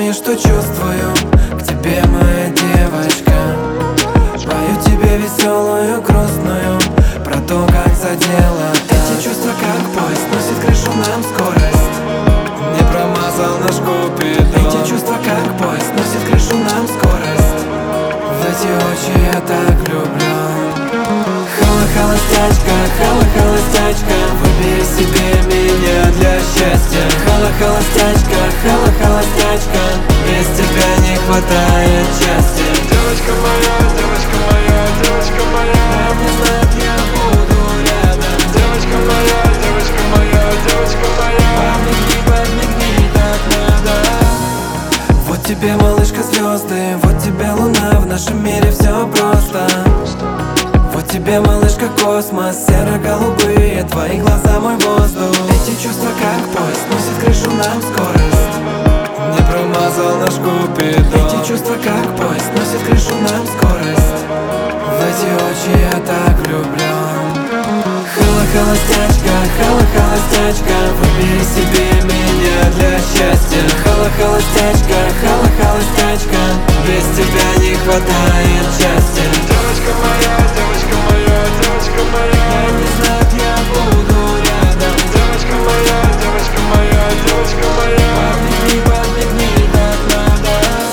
знаешь, что чувствую к тебе, моя девочка. Пою тебе веселую, грустную, про то, как задела. Эти чувства, как поезд, носит крышу нам скорость. Не промазал наш купидон. Эти чувства, как поезд, носит крышу нам скорость. В эти очи я так влюблен. Холостячка, холостячка, выбери себе меня для счастья. Холостячка, холостячка, без тебя не хватает счастья. Девочка моя, девочка моя, девочка моя, не знает, я буду рядом. Девочка моя, девочка моя, девочка моя, подмигни, так надо. Вот тебе, малышка, звезды, вот тебе луна, в нашем мире все просто. Вот тебе, малышка, космос, серо-голубые твои глаза, мой воздух. Эти чувства, как поезд, носит крышу нам скорость. Не промазал наш купидон. Эти чувства, как поезд, носит крышу нам скорость. В эти очи я так влюблен. Холостячка, холостячка, выбери себе меня для счастья. Холостячка, холостячка, без тебя не хватает счастья. Девочка моя, девочка моя, девочка моя, не знает, я буду рядом. Девочка моя, девочка моя, девочка моя, подмигни, подмигни, так надо.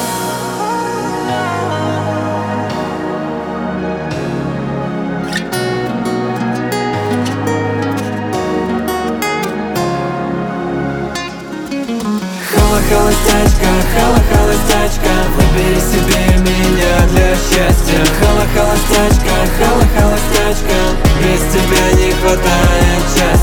Холостячка, холостячка, выбери себе меня для счастья. Холостячка, холостячка, без тебя не хватает счастья.